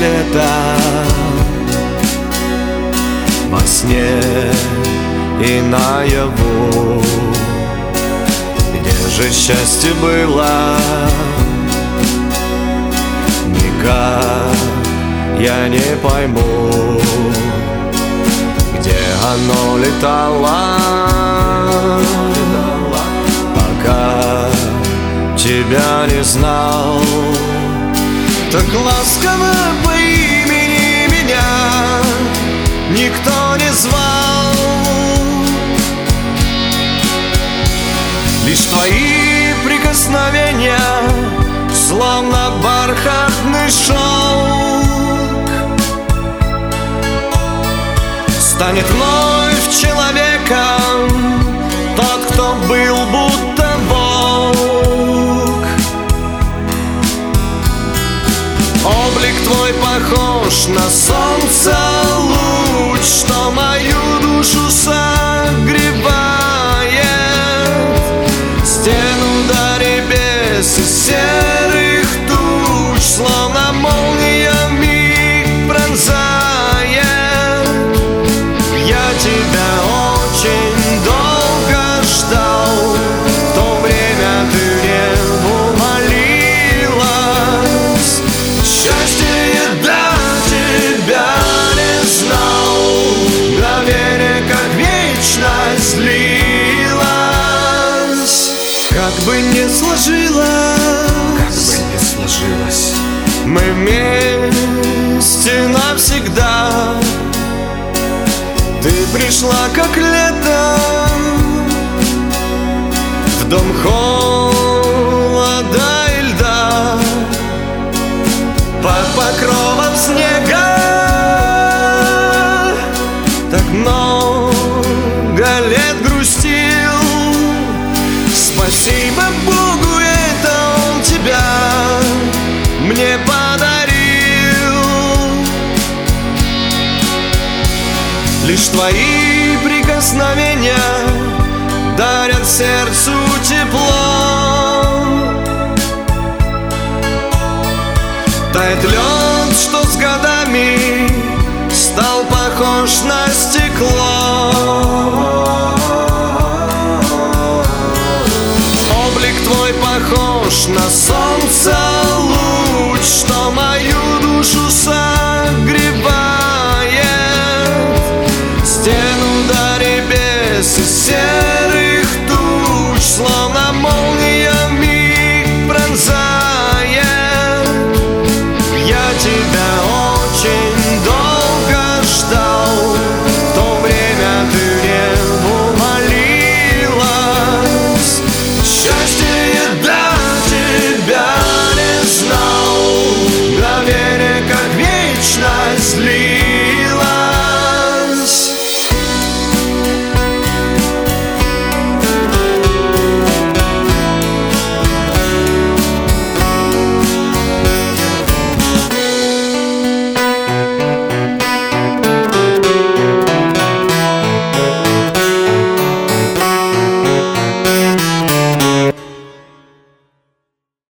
лето во сне и наяву. Где же счастье было? Никак я не пойму, где оно летало, пока тебя не знал. Так ласково по имени меня никто не звал. Лишь твои прикосновения, словно бархатный шелк, станет вновь человеком тот, кто был будто волк. Облик твой похож на солнце луч, что мою душу согревает. Стену до небес и серых туч, словно молния миг пронзает. Я тебя очень долго ждал, в то время ты небу молилась. Счастье я до тебя не знал, мгновение как вечность длилась. Как бы ни сложилось, мы вместе навсегда. Ты пришла как лето в дом холода и льда, под покровом снега. Так много лет грустил, спасибо Богу, это Он тебя мне подарил. Лишь твои прикосновения дарят сердцу тепло. Тает лед, что с годами стал похож на стекло. Облик твой похож на солнце